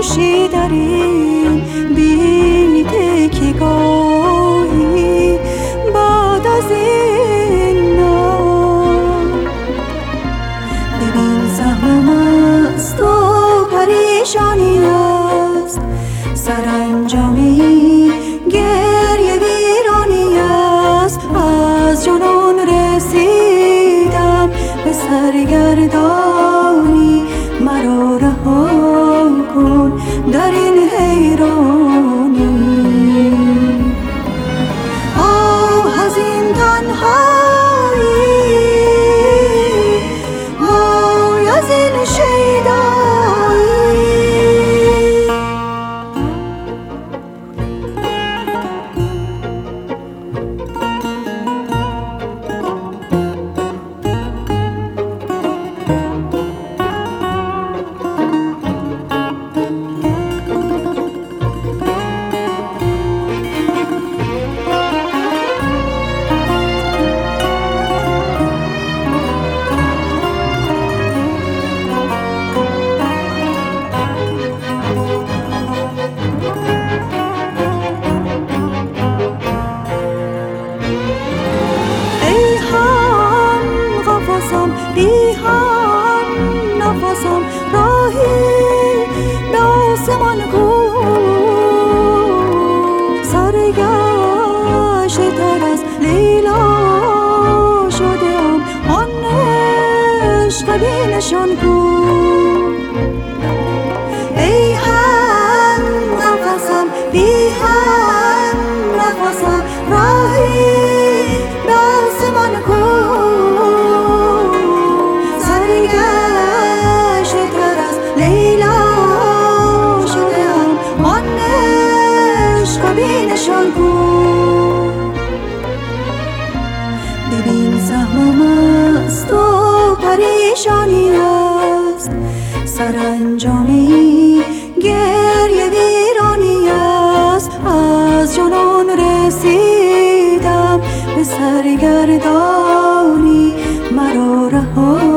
خاموشی در این بیته که گاهی بعد از این ببین زحمم است و پریشانی است، سرانجامی گریه ویرانی است. از جنون رسیدم به سرگردانی، مرا رها کن در این حیرانی. آه از این تنهایی، وای از این شیدایی. بی هم نفسم، راهی به آسمان کو، سرگشته تر از لیلا شدم، آن عشق بی نشان کو. ای هم نفسم، بی هم نفسم، راهی به آسمان کو، ببین زحمم است و پریشانی است، سرانجامی گریه ویرانی است. از جنون رسیدم به سرگردانی، مرا رها